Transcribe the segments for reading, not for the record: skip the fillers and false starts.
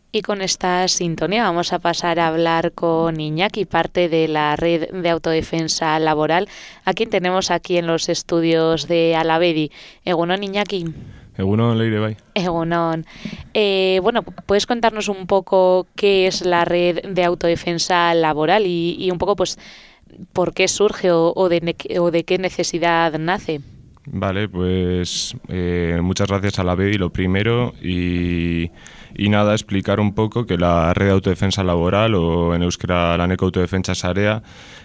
Y con esta sintonía vamos a pasar a hablar con Iñaki, parte de la red de autodefensa laboral, a quien tenemos aquí en los estudios de Alavedi. Egunon, Iñaki. Egunon, Leire, bai. Egunon. Bueno, ¿puedes contarnos un poco qué es la red de autodefensa laboral y un poco, pues, por qué surge o de qué necesidad nace? Vale, pues muchas gracias a la BEDI, lo primero, y nada, explicar un poco que la red de autodefensa laboral, o en euskera Laneko Autodefentsa Sarea,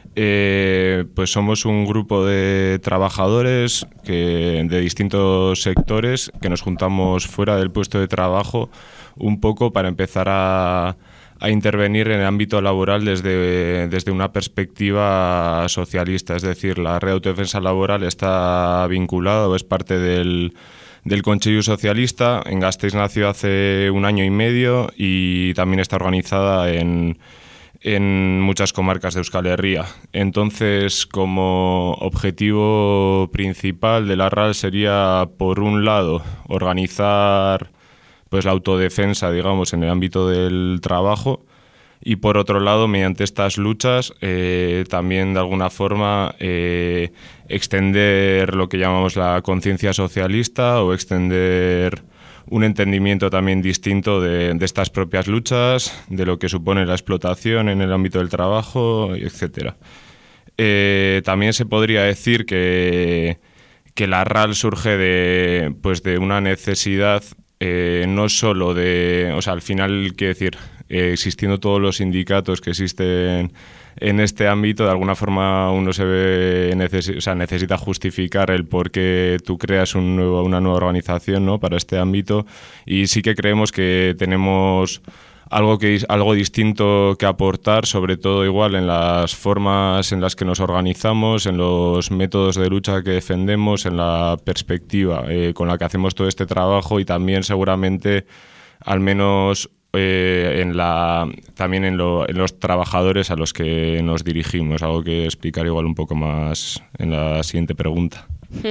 pues somos un grupo de trabajadores de distintos sectores que nos juntamos fuera del puesto de trabajo un poco para empezar a intervenir en el ámbito laboral desde una perspectiva socialista. Es decir, la red de autodefensa laboral está vinculada o es parte del Concheyu Socialista. En Gasteiz nació hace 1 año y medio y también está organizada en muchas comarcas de Euskal Herria. Entonces, como objetivo principal de la RAL sería, por un lado, organizar pues la autodefensa, digamos, en el ámbito del trabajo, y por otro lado, mediante estas luchas, también de alguna forma extender lo que llamamos la conciencia socialista, o extender un entendimiento también distinto de estas propias luchas, de lo que supone la explotación en el ámbito del trabajo, etcétera. También se podría decir que la RAL surge de una necesidad, no solo o sea, al final, quiero decir, existiendo todos los sindicatos que existen en este ámbito, de alguna forma uno se ve necesita justificar el por qué tú creas una nueva organización, ¿no?, para este ámbito, y sí que creemos que tenemos algo distinto que aportar, sobre todo igual en las formas en las que nos organizamos, en los métodos de lucha que defendemos, en la perspectiva con la que hacemos todo este trabajo, y también seguramente, al menos también en los trabajadores a los que nos dirigimos, algo que explicar igual un poco más en la siguiente pregunta.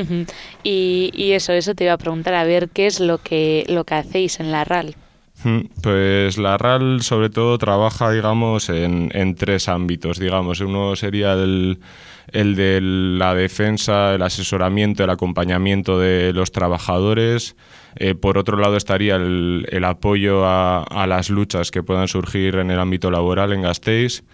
Y eso te iba a preguntar, a ver, ¿qué es lo que hacéis en la RAL? Pues la RAL sobre todo trabaja, digamos, en tres ámbitos, digamos. Uno sería el de la defensa, el asesoramiento, el acompañamiento de los trabajadores. Por otro lado estaría el apoyo a las luchas que puedan surgir en el ámbito laboral en Gasteiz.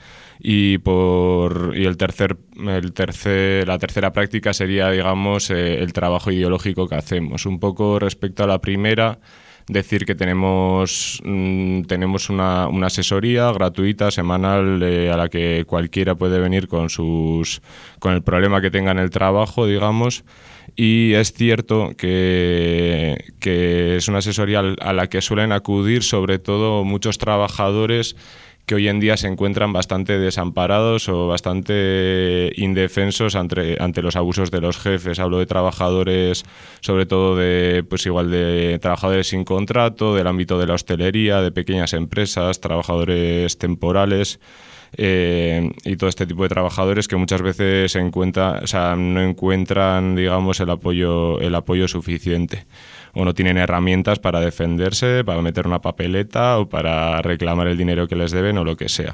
La tercera práctica sería, digamos, el trabajo ideológico que hacemos. Un poco respecto a la primera, decir que tenemos una asesoría gratuita, semanal, a la que cualquiera puede venir con el problema que tenga en el trabajo, digamos. Y es cierto que es una asesoría a la que suelen acudir sobre todo muchos trabajadores que hoy en día se encuentran bastante desamparados o bastante indefensos ante los abusos de los jefes. Hablo de trabajadores, sobre todo de trabajadores sin contrato, del ámbito de la hostelería, de pequeñas empresas, trabajadores temporales, y todo este tipo de trabajadores que muchas veces no encuentran, digamos, el apoyo suficiente, o no tienen herramientas para defenderse, para meter una papeleta o para reclamar el dinero que les deben o lo que sea.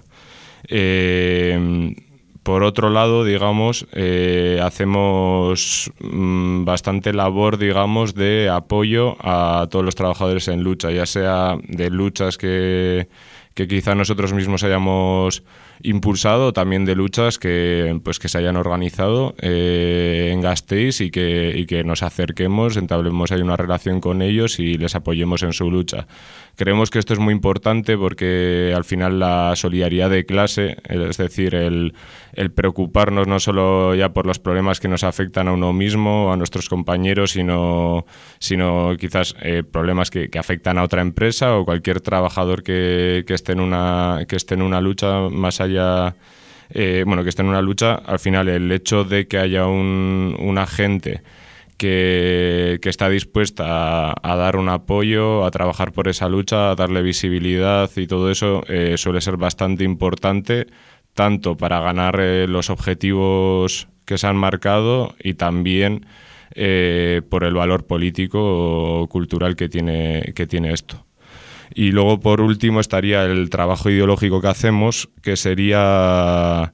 Por otro lado, digamos, hacemos bastante labor, digamos, de apoyo a todos los trabajadores en lucha, ya sea de luchas que quizá nosotros mismos hayamos impulsado, también de luchas que se hayan organizado en Gasteiz, y que nos acerquemos, entablemos ahí una relación con ellos y les apoyemos en su lucha. Creemos que esto es muy importante porque al final la solidaridad de clase, es decir, el preocuparnos no solo ya por los problemas que nos afectan a uno mismo, a nuestros compañeros, sino quizás problemas que afectan a otra empresa o cualquier trabajador que esté en una lucha más allá, que esté en una lucha. Al final, el hecho de que haya un agente que está dispuesta a dar un apoyo, a trabajar por esa lucha, a darle visibilidad y todo eso, suele ser bastante importante, tanto para ganar los objetivos que se han marcado, y también por el valor político o cultural que tiene esto. Y luego, por último, estaría el trabajo ideológico que hacemos, que sería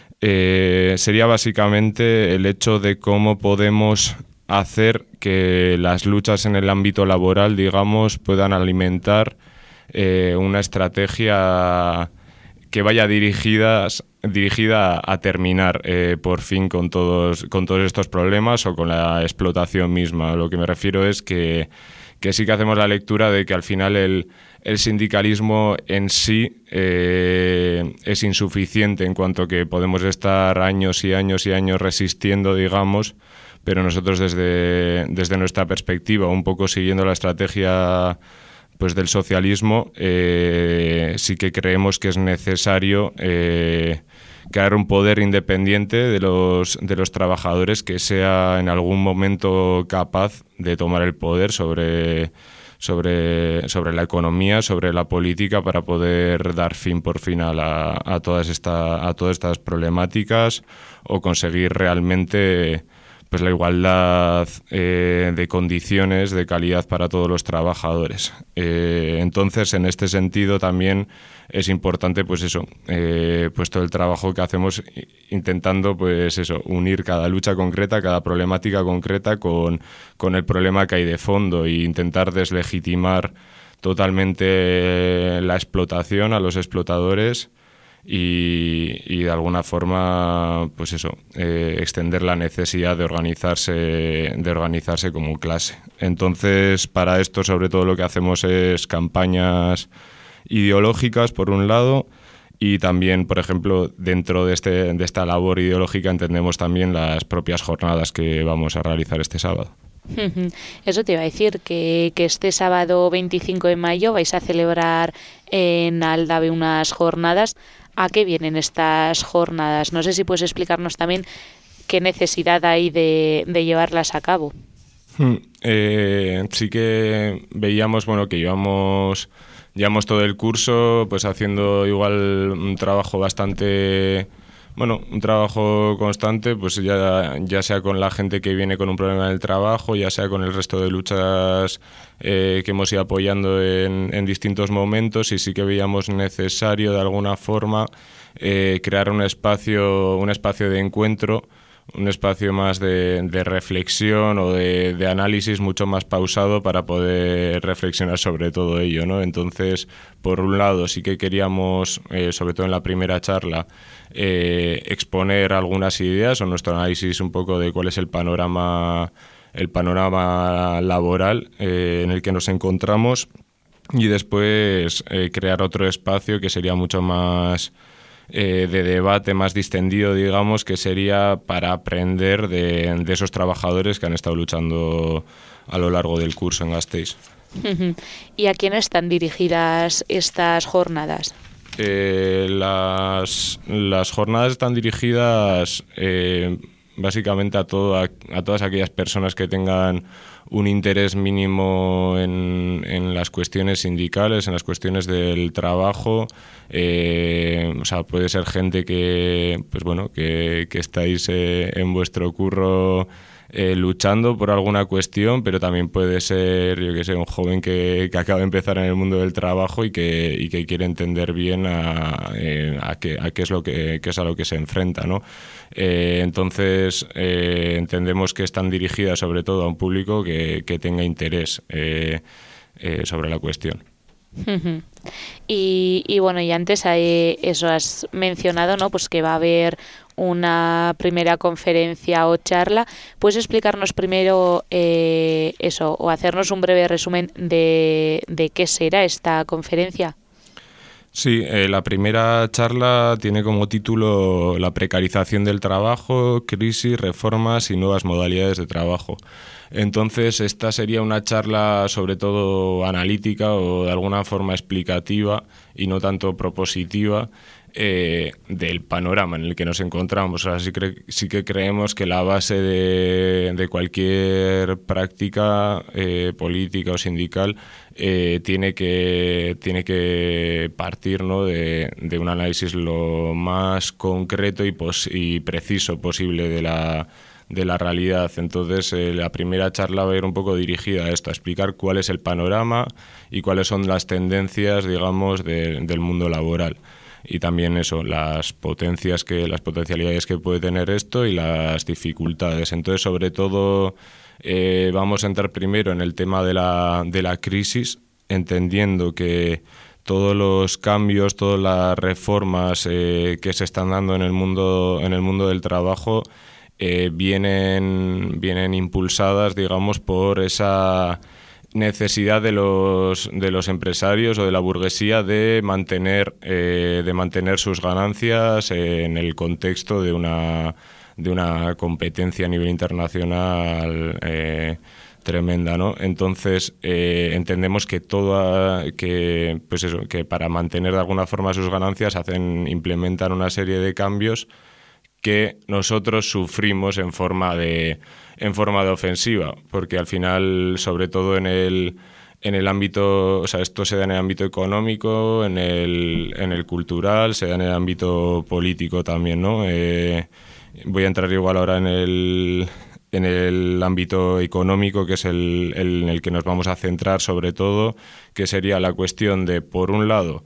básicamente el hecho de cómo podemos hacer que las luchas en el ámbito laboral, digamos, puedan alimentar una estrategia que vaya dirigida a terminar por fin con todos estos problemas o con la explotación misma. Lo que me refiero es que sí que hacemos la lectura de que al final el sindicalismo en sí es insuficiente, en cuanto que podemos estar años y años y años resistiendo, digamos, pero nosotros desde nuestra perspectiva, un poco siguiendo la estrategia pues del socialismo, sí que creemos que es necesario crear un poder independiente de los trabajadores que sea en algún momento capaz de tomar el poder sobre la economía, sobre la política, para poder dar fin por fin a todas estas problemáticas o conseguir realmente pues la igualdad de condiciones, de calidad para todos los trabajadores. Entonces, en este sentido también es importante, pues eso, pues todo el trabajo que hacemos intentando, pues eso, unir cada lucha concreta, cada problemática concreta con el problema que hay de fondo e intentar deslegitimar totalmente la explotación a los explotadores. Y de alguna forma, pues eso, extender la necesidad de organizarse como clase. Entonces, para esto, sobre todo, lo que hacemos es campañas ideológicas, por un lado, y también, por ejemplo, dentro de esta labor ideológica entendemos también las propias jornadas que vamos a realizar este sábado. Eso te iba a decir, que este sábado 25 de mayo vais a celebrar en Aldave unas jornadas. ¿A qué vienen estas jornadas? No sé si puedes explicarnos también qué necesidad hay de llevarlas a cabo. Sí que veíamos, bueno, que llevamos todo el curso pues haciendo igual un trabajo un trabajo constante, pues ya sea con la gente que viene con un problema del trabajo, ya sea con el resto de luchas que hemos ido apoyando en distintos momentos, y sí que veíamos necesario de alguna forma crear un espacio de encuentro, un espacio más de reflexión o de análisis mucho más pausado para poder reflexionar sobre todo ello, ¿no? Entonces, por un lado, sí que queríamos, sobre todo en la primera charla, exponer algunas ideas o nuestro análisis un poco de cuál es el panorama laboral en el que nos encontramos, y después crear otro espacio que sería mucho más de debate, más distendido, digamos, que sería para aprender de esos trabajadores que han estado luchando a lo largo del curso en Gasteiz. ¿Y a quién están dirigidas estas jornadas? Las jornadas están dirigidas básicamente a todas aquellas personas que tengan un interés mínimo en las cuestiones sindicales, en las cuestiones del trabajo. O sea, puede ser gente que estáis en vuestro curro luchando por alguna cuestión, pero también puede ser, yo que sé, un joven que acaba de empezar en el mundo del trabajo y que quiere entender bien a qué es a lo que se enfrenta, ¿no? Entonces entendemos que están dirigidas sobre todo a un público que tenga interés sobre la cuestión. Y bueno, y antes eso has mencionado, ¿no? Pues que va a haber una primera conferencia o charla. ¿Puedes explicarnos primero eso, o hacernos un breve resumen de qué será esta conferencia? Sí, la primera charla tiene como título La precarización del trabajo, crisis, reformas y nuevas modalidades de trabajo. Entonces, esta sería una charla sobre todo analítica o de alguna forma explicativa y no tanto propositiva del panorama en el que nos encontramos. O sea, sí que creemos que la base de cualquier práctica política o sindical tiene que partir, ¿no?, de un análisis lo más concreto y preciso posible de de la realidad. Entonces, la primera charla va a ir un poco dirigida a esto, a explicar cuál es el panorama y cuáles son las tendencias, digamos, del mundo laboral. Y también eso, las potencialidades que puede tener esto y las dificultades. Entonces, sobre todo, vamos a entrar primero en el tema de la crisis, entendiendo que todos los cambios, todas las reformas que se están dando en el mundo del trabajo vienen impulsadas, digamos, por esa necesidad de los empresarios o de la burguesía de mantener sus ganancias en el contexto de una competencia a nivel internacional tremenda, ¿no? Entonces entendemos que que para mantener de alguna forma sus ganancias implementan una serie de cambios que nosotros sufrimos en forma de ofensiva, porque al final, sobre todo en el ámbito, o sea, esto se da en el ámbito económico, en el cultural, se da en el ámbito político también, ¿no? Voy a entrar igual ahora en el ámbito económico, que es en el que nos vamos a centrar sobre todo, que sería la cuestión de, por un lado,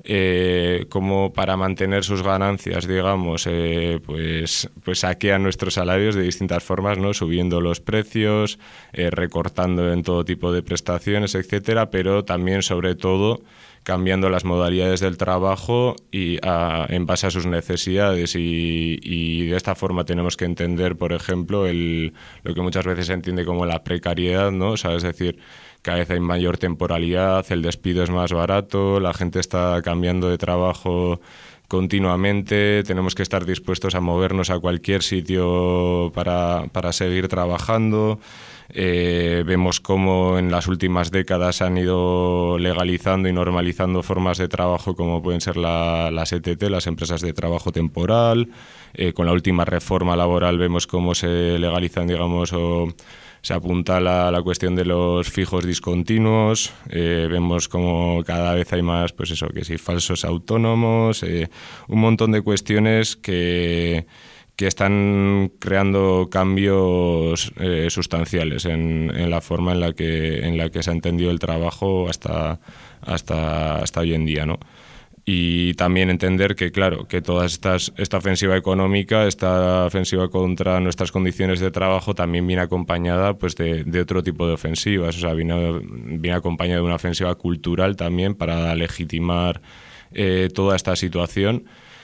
como para mantener sus ganancias, digamos, pues saquean nuestros salarios de distintas formas, ¿no? Subiendo los precios, recortando en todo tipo de prestaciones, etcétera, pero también, sobre todo, cambiando las modalidades del trabajo en base a sus necesidades y de esta forma tenemos que entender, por ejemplo, lo que muchas veces se entiende como la precariedad, ¿no? O sea, es decir, cada vez hay mayor temporalidad, el despido es más barato, la gente está cambiando de trabajo continuamente, tenemos que estar dispuestos a movernos a cualquier sitio para seguir trabajando. Vemos cómo en las últimas décadas han ido legalizando y normalizando formas de trabajo como pueden ser las ETT, las empresas de trabajo temporal. Con la última reforma laboral vemos cómo se legalizan, digamos, o se apuntala la cuestión de los fijos discontinuos. Vemos como cada vez hay más, pues eso, que sí, falsos autónomos, un montón de cuestiones que están creando cambios sustanciales en la forma en la que se ha entendido el trabajo hasta hoy en día, ¿no? Y también entender que, claro, que toda esta ofensiva económica, esta ofensiva contra nuestras condiciones de trabajo también viene acompañada, pues, de otro tipo de ofensivas. O sea, viene acompañada de una ofensiva cultural también para legitimar toda esta situación.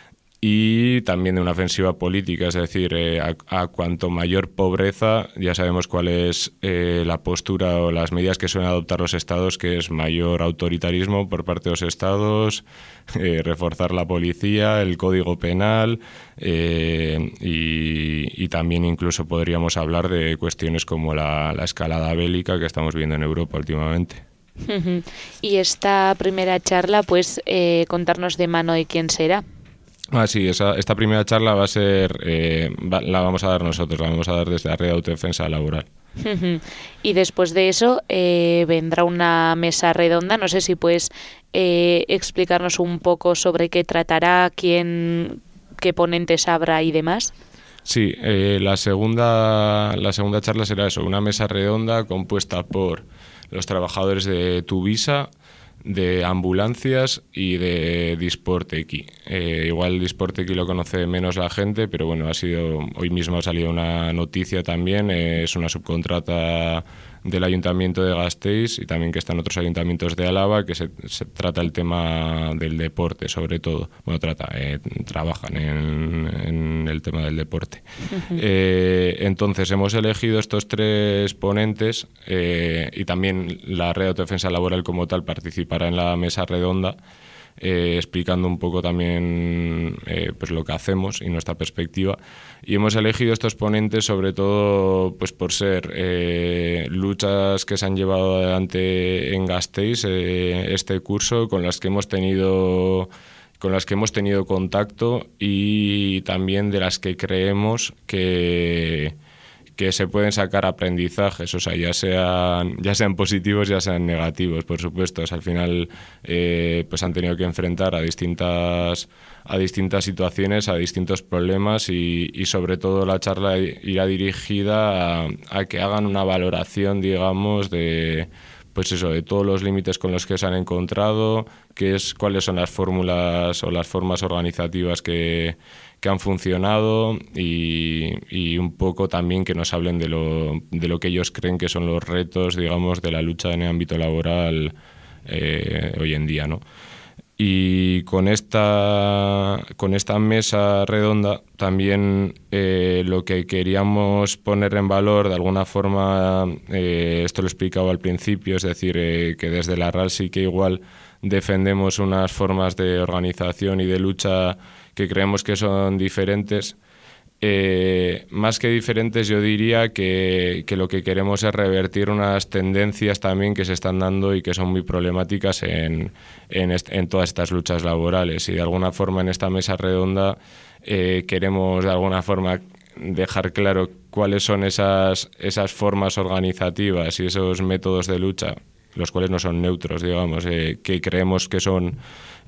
Y también de una ofensiva política, es decir, a cuanto mayor pobreza, ya sabemos cuál es la postura o las medidas que suelen adoptar los estados, que es mayor autoritarismo por parte de los estados, reforzar la policía, el código penal y también incluso podríamos hablar de cuestiones como la escalada bélica que estamos viendo en Europa últimamente. Y esta primera charla, pues, contarnos de mano de quién será. Sí, esta primera charla va a ser, la vamos a dar nosotros, la vamos a dar desde la Red de Autodefensa Laboral. Y después de eso vendrá una mesa redonda. No sé si puedes explicarnos un poco sobre qué tratará, qué ponentes habrá y demás. Sí, la segunda charla será eso, una mesa redonda compuesta por los trabajadores de Tuvisa, de ambulancias y de Disporteki. Igual Disporteki lo conoce menos la gente, pero bueno, hoy mismo ha salido una noticia también, es una subcontrata del Ayuntamiento de Gasteiz y también que están otros ayuntamientos de Álava, que se trata el tema del deporte, sobre todo. Bueno, trabajan en el tema del deporte. Uh-huh. Entonces, hemos elegido estos tres ponentes y también la Red de Autodefensa Laboral como tal participará en la mesa redonda, explicando un poco también pues lo que hacemos y nuestra perspectiva. Y hemos elegido estos ponentes sobre todo pues por ser luchas que se han llevado adelante en Gasteiz este curso, con las que hemos tenido contacto y también de las que creemos que que se pueden sacar aprendizajes, o sea, ya sean positivos, ya sean negativos, por supuesto. O sea, al final pues han tenido que enfrentar a distintas situaciones, a distintos problemas y sobre todo la charla irá dirigida a que hagan una valoración, digamos, de pues eso, de todos los límites con los que se han encontrado, cuáles son las fórmulas o las formas organizativas que han funcionado y un poco también que nos hablen de lo que ellos creen que son los retos, digamos, de la lucha en el ámbito laboral hoy en día, ¿no? Y con esta mesa redonda también lo que queríamos poner en valor de alguna forma, esto lo explicaba al principio, es decir, que desde la RAL sí que igual defendemos unas formas de organización y de lucha que creemos que son diferentes. Más que diferentes, yo diría que lo que queremos es revertir unas tendencias también que se están dando y que son muy problemáticas en todas estas luchas laborales. Y de alguna forma en esta mesa redonda queremos de alguna forma dejar claro cuáles son esas formas organizativas y esos métodos de lucha, los cuales no son neutros, digamos, que creemos que son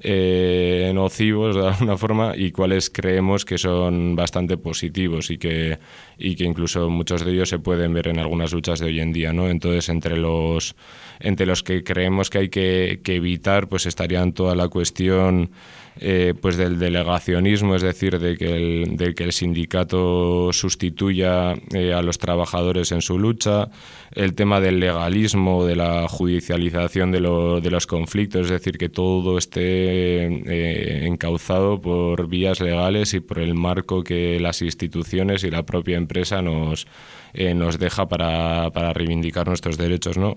nocivos de alguna forma y cuáles creemos que son bastante positivos y que incluso muchos de ellos se pueden ver en algunas luchas de hoy en día, ¿no? Entonces, entre los que creemos que hay que evitar, pues estarían toda la cuestión pues del delegacionismo, es decir, de que el sindicato sustituya a los trabajadores en su lucha, el tema del legalismo, de la judicialización de los conflictos, es decir, que todo esté encauzado por vías legales y por el marco que las instituciones y la propia empresa nos deja para reivindicar nuestros derechos, ¿no?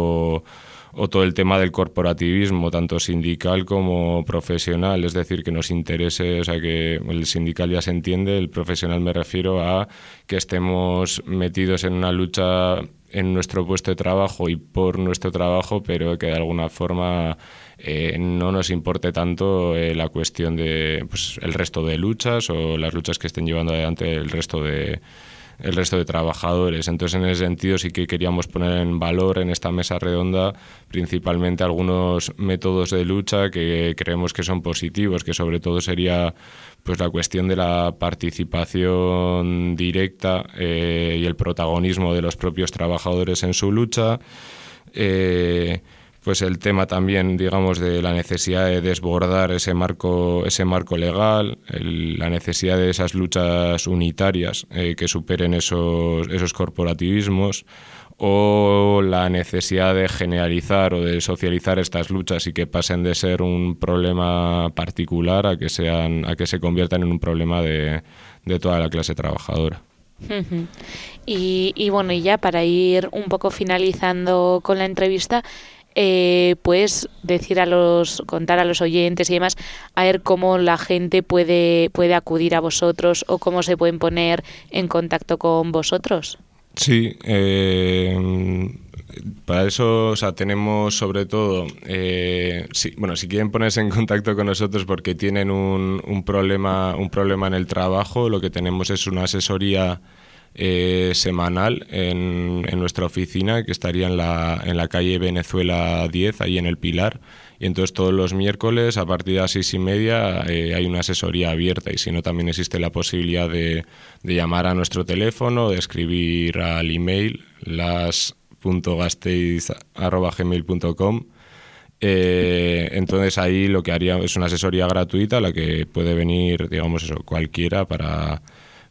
O todo el tema del corporativismo, tanto sindical como profesional, es decir, que nos interese, o sea, que el sindical ya se entiende, el profesional me refiero a que estemos metidos en una lucha en nuestro puesto de trabajo y por nuestro trabajo, pero que de alguna forma no nos importe tanto la cuestión de pues, el resto de luchas o las luchas que estén llevando adelante el resto de trabajadores. Entonces, en ese sentido sí que queríamos poner en valor en esta mesa redonda principalmente algunos métodos de lucha que creemos que son positivos, que sobre todo sería pues la cuestión de la participación directa y el protagonismo de los propios trabajadores en su lucha. Pues el tema también, digamos, de la necesidad de desbordar ese marco legal, la necesidad de esas luchas unitarias que superen esos corporativismos, o la necesidad de generalizar o de socializar estas luchas y que pasen de ser un problema particular a que se conviertan en un problema de toda la clase trabajadora. Y bueno, y ya para ir un poco finalizando con la entrevista, puedes contar a los oyentes y demás, a ver cómo la gente puede acudir a vosotros o cómo se pueden poner en contacto con vosotros. Sí, para eso, o sea, tenemos sobre todo, si quieren ponerse en contacto con nosotros porque tienen un problema en el trabajo, lo que tenemos es una asesoría semanal en nuestra oficina, que estaría en la calle Venezuela 10, ahí en el Pilar, y entonces todos los miércoles a partir de las 6:30 hay una asesoría abierta, y si no también existe la posibilidad de llamar a nuestro teléfono, de escribir al email las.gasteiz@gmail.com. Entonces ahí lo que haría es una asesoría gratuita a la que puede venir, digamos eso, cualquiera para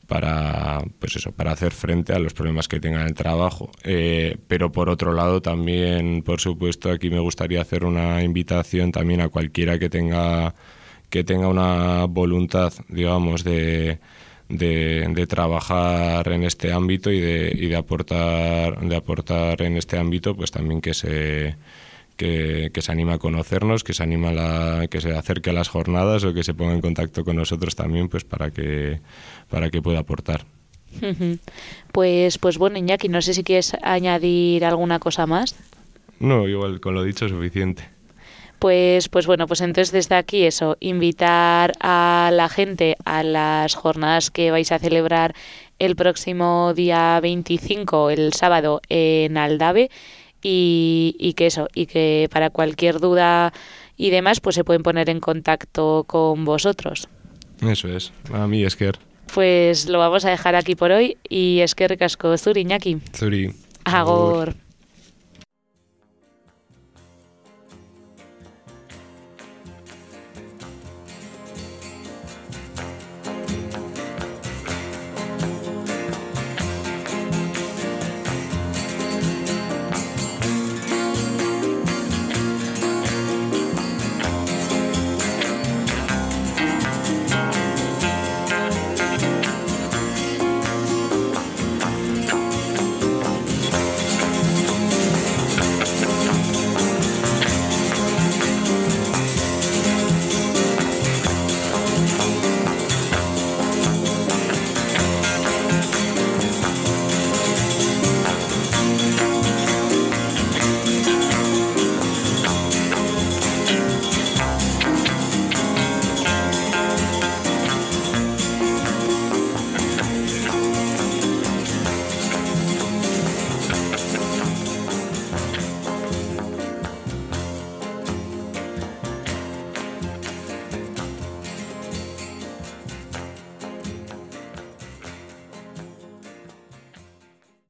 hacer frente a los problemas que tenga en el trabajo. Pero por otro lado también, por supuesto, aquí me gustaría hacer una invitación también a cualquiera que tenga una voluntad, digamos, de trabajar en este ámbito y de aportar en este ámbito, pues también que se anima a conocernos, que se acerque a las jornadas o que se ponga en contacto con nosotros también, pues para que pueda aportar. Pues bueno, Iñaki, no sé si quieres añadir alguna cosa más. No, igual con lo dicho es suficiente. Pues bueno, pues entonces desde aquí eso, invitar a la gente a las jornadas que vais a celebrar el próximo día 25, el sábado, en Aldave, y que eso, y que para cualquier duda y demás, pues se pueden poner en contacto con vosotros. Eso es, a mí esker. Pues lo vamos a dejar aquí por hoy y eskerrik asko zuri, Iñaki. Zuri. Agor.